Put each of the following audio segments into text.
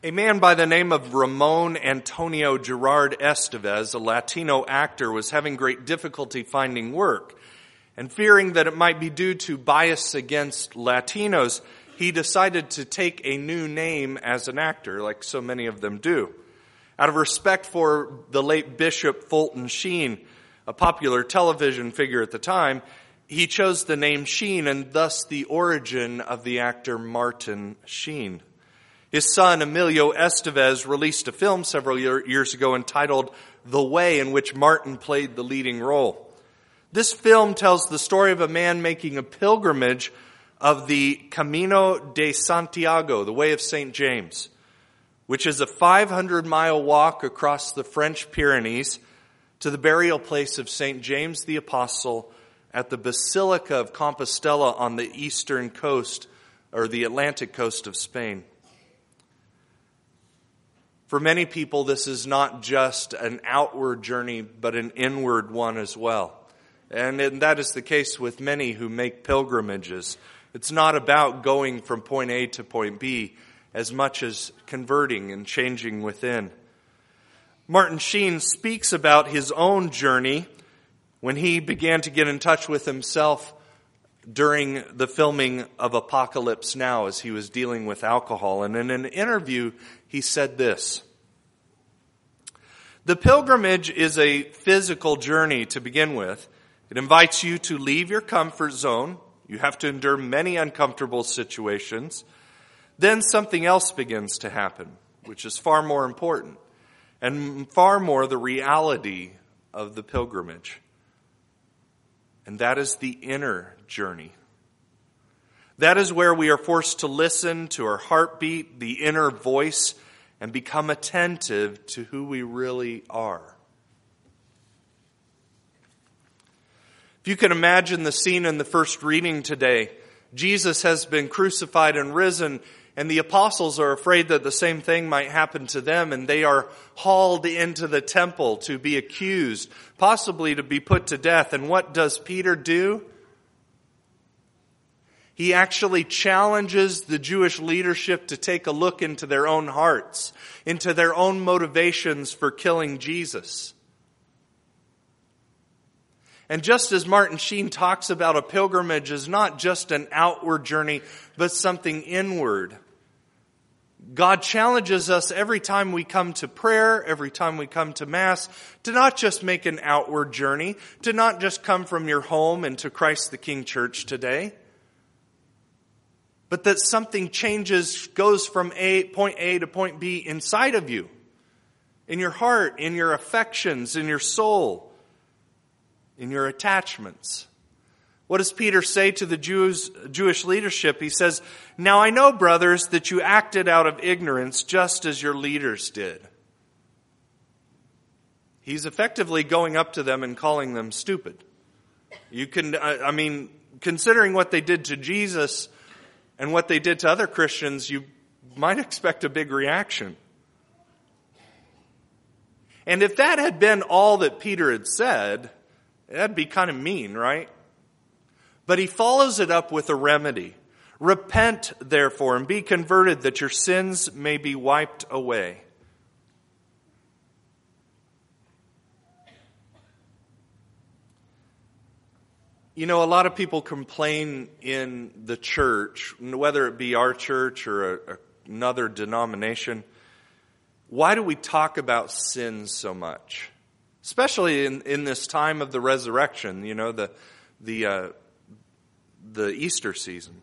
A man by the name of Ramon Antonio Gerard Estevez, a Latino actor, was having great difficulty finding work. And fearing that it might be due to bias against Latinos, he decided to take a new name as an actor, like so many of them do. Out of respect for the late Bishop Fulton Sheen, a popular television figure at the time, he chose the name Sheen and thus the origin of the actor Martin Sheen. His son, Emilio Estevez, released a film several years ago entitled The Way, in which Martin played the leading role. This film tells the story of a man making a pilgrimage of the Camino de Santiago, the Way of St. James, which is a 500-mile walk across the French Pyrenees to the burial place of St. James the Apostle at the Basilica of Compostela on the eastern coast, or the Atlantic coast of Spain. For many people, this is not just an outward journey, but an inward one as well. And that is the case with many who make pilgrimages. It's not about going from point A to point B as much as converting and changing within. Martin Sheen speaks about his own journey when he began to get in touch with himself during the filming of Apocalypse Now as he was dealing with alcohol. And in an interview, he said this: "The pilgrimage is a physical journey to begin with. It invites you to leave your comfort zone. You have to endure many uncomfortable situations. Then something else begins to happen, which is far more important, and far more the reality of the pilgrimage. And that is the inner journey. That is where we are forced to listen to our heartbeat, the inner voice, and become attentive to who we really are." If you can imagine the scene in the first reading today, Jesus has been crucified and risen, and the apostles are afraid that the same thing might happen to them, and they are hauled into the temple to be accused, possibly to be put to death. And what does Peter do? He actually challenges the Jewish leadership to take a look into their own hearts, into their own motivations for killing Jesus. And just as Martin Sheen talks about, a pilgrimage is not just an outward journey, but something inward. God challenges us every time we come to prayer, every time we come to Mass, to not just make an outward journey, to not just come from your home into Christ the King Church today, but that something changes, goes from point A to point B inside of you, in your heart, in your affections, in your soul, in your attachments. What does Peter say to the Jewish leadership? He says, "Now I know, brothers, that you acted out of ignorance just as your leaders did." He's effectively going up to them and calling them stupid. Considering what they did to Jesus and what they did to other Christians, you might expect a big reaction. And if that had been all that Peter had said, that'd be kind of mean, right? But he follows it up with a remedy. "Repent, therefore, and be converted, that your sins may be wiped away." You know, a lot of people complain in the church, whether it be our church or another denomination, why do we talk about sin so much? Especially in this time of the resurrection, you know, the Easter season.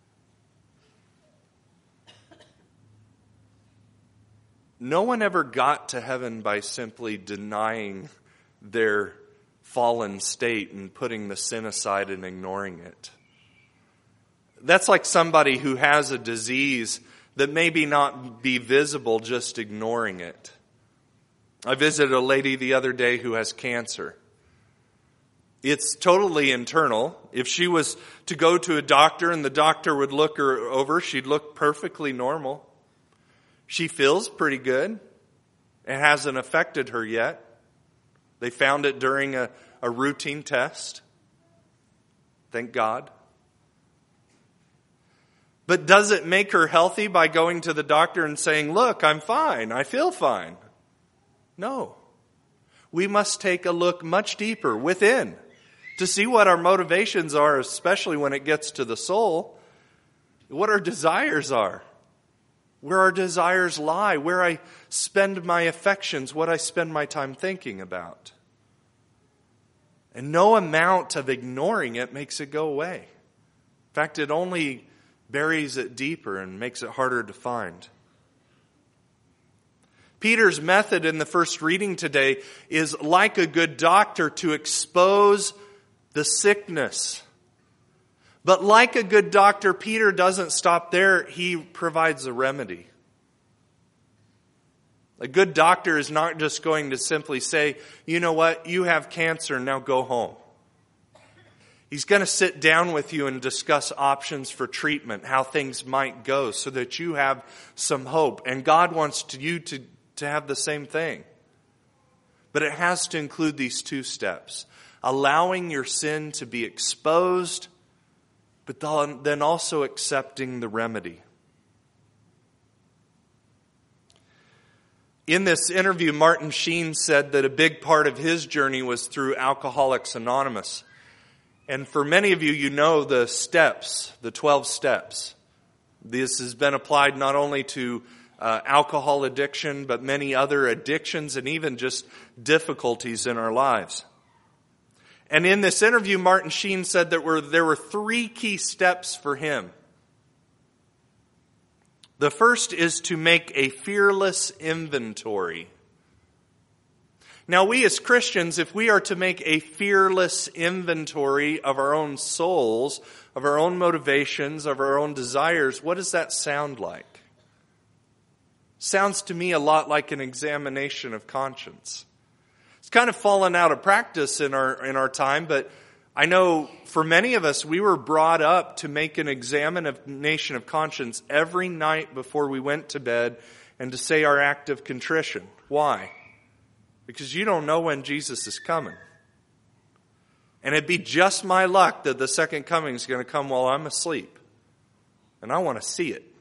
No one ever got to heaven by simply denying their fallen state and putting the sin aside and ignoring it. That's like somebody who has a disease that maybe not be visible, just ignoring it. I visited a lady the other day who has cancer. It's totally internal. If she was to go to a doctor and the doctor would look her over, she'd look perfectly normal. She feels pretty good. It hasn't affected her yet. They found it during a routine test. Thank God. But does it make her healthy by going to the doctor and saying, look, I'm fine, I feel fine? No. We must take a look much deeper within to see what our motivations are, especially when it gets to the soul, what our desires are, where our desires lie, where I spend my affections, what I spend my time thinking about. And no amount of ignoring it makes it go away. In fact, it only buries it deeper and makes it harder to find. Peter's method in the first reading today is like a good doctor to expose the sickness. But like a good doctor, Peter doesn't stop there. He provides a remedy. A good doctor is not just going to simply say, you know what, you have cancer, now go home. He's going to sit down with you and discuss options for treatment, how things might go, so that you have some hope. And God wants you to have the same thing. But it has to include these two steps. Allowing your sin to be exposed, but then also accepting the remedy. In this interview, Martin Sheen said that a big part of his journey was through Alcoholics Anonymous. And for many of you, you know the steps, the 12 steps. This has been applied not only to alcohol addiction, but many other addictions and even just difficulties in our lives. And in this interview, Martin Sheen said that there were 3 key steps for him. The first is to make a fearless inventory. Now, we as Christians, if we are to make a fearless inventory of our own souls, of our own motivations, of our own desires, what does that sound like? Sounds to me a lot like an examination of conscience. It's kind of fallen out of practice in our time, but I know for many of us, we were brought up to make an examination of conscience every night before we went to bed and to say our act of contrition. Why? Because you don't know when Jesus is coming. And it'd be just my luck that the second coming is going to come while I'm asleep. And I want to see it.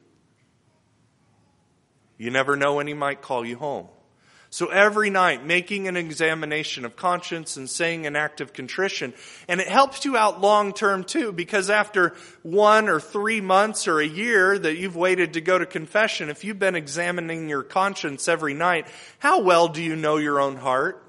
You never know when he might call you home. So every night, making an examination of conscience and saying an act of contrition. And it helps you out long term too, because after 1 or 3 months or a year that you've waited to go to confession, if you've been examining your conscience every night, how well do you know your own heart?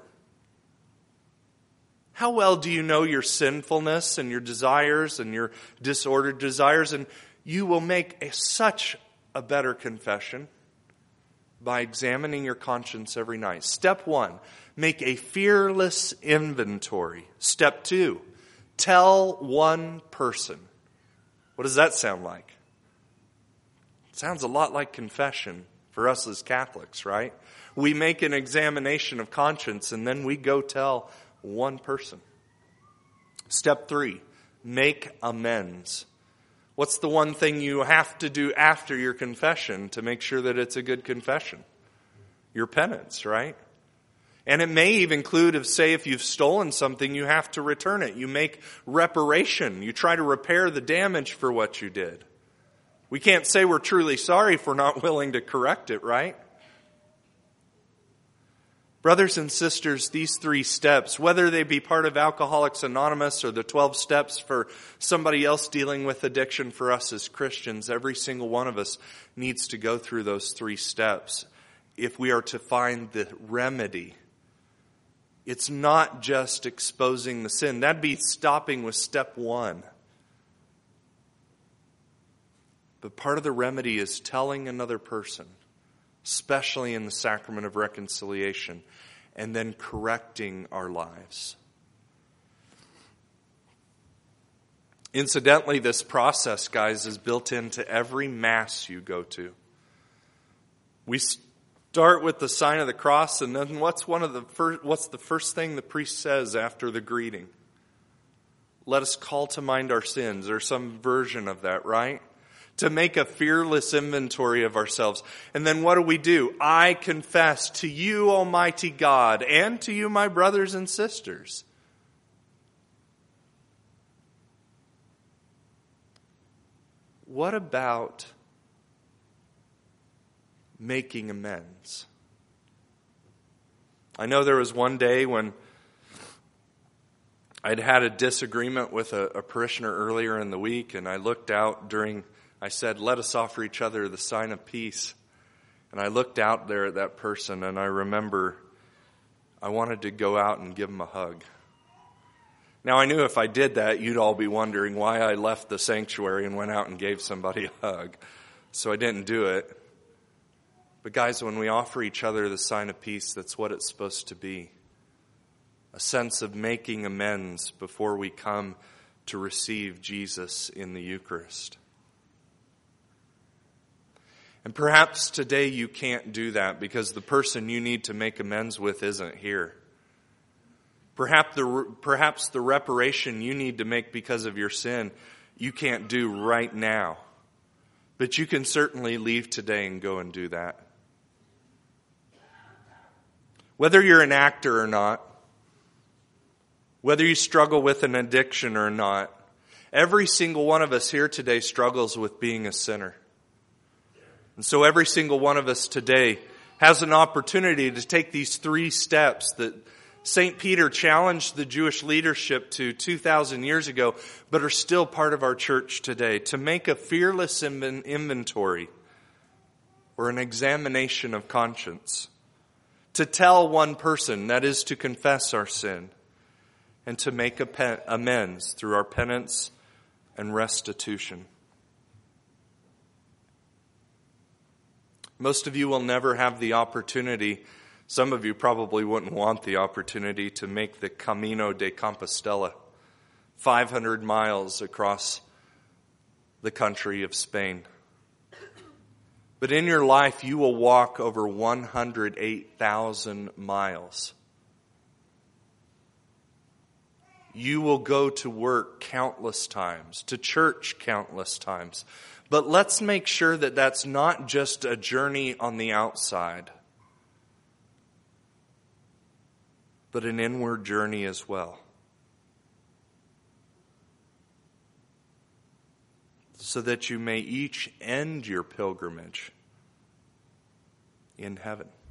How well do you know your sinfulness and your desires and your disordered desires? And you will make such a better confession by examining your conscience every night. Step 1, make a fearless inventory. Step 2, tell one person. What does that sound like? It sounds a lot like confession for us as Catholics, right? We make an examination of conscience and then we go tell one person. Step 3, make amends. What's the one thing you have to do after your confession to make sure that it's a good confession? Your penance, right? And it may even include, if you've stolen something, you have to return it. You make reparation. You try to repair the damage for what you did. We can't say we're truly sorry if we're not willing to correct it, right? Brothers and sisters, these 3 steps, whether they be part of Alcoholics Anonymous or the 12 steps for somebody else dealing with addiction, for us as Christians, every single one of us needs to go through those 3 steps if we are to find the remedy. It's not just exposing the sin. That'd be stopping with step 1. But part of the remedy is telling another person, especially in the sacrament of reconciliation, and then correcting our lives. Incidentally, this process, guys, is built into every Mass you go to. We start with the sign of the cross, and then what's the first thing the priest says after the greeting? Let us call to mind our sins, or some version of that, right? To make a fearless inventory of ourselves. And then what do? I confess to you, Almighty God, and to you, my brothers and sisters. what about making amends? I know there was one day when I'd had a disagreement with a parishioner earlier in the week, and I looked out I said, let us offer each other the sign of peace. And I looked out there at that person, and I remember I wanted to go out and give him a hug. Now, I knew if I did that, you'd all be wondering why I left the sanctuary and went out and gave somebody a hug. So I didn't do it. But guys, when we offer each other the sign of peace, that's what it's supposed to be. A sense of making amends before we come to receive Jesus in the Eucharist. And perhaps today you can't do that because the person you need to make amends with isn't here. Perhaps the reparation you need to make because of your sin you can't do right now. But you can certainly leave today and go and do that. Whether you're an actor or not, whether you struggle with an addiction or not, every single one of us here today struggles with being a sinner. And so every single one of us today has an opportunity to take these 3 steps that St. Peter challenged the Jewish leadership to 2,000 years ago, but are still part of our church today, to make a fearless inventory or an examination of conscience, to tell one person, that is to confess our sin, and to make amends through our penance and restitution. Most of you will never have the opportunity, some of you probably wouldn't want the opportunity to make the Camino de Compostela, 500 miles across the country of Spain. But in your life, you will walk over 108,000 miles. You will go to work countless times, to church countless times. But let's make sure that that's not just a journey on the outside, but an inward journey as well. So that you may each end your pilgrimage in heaven.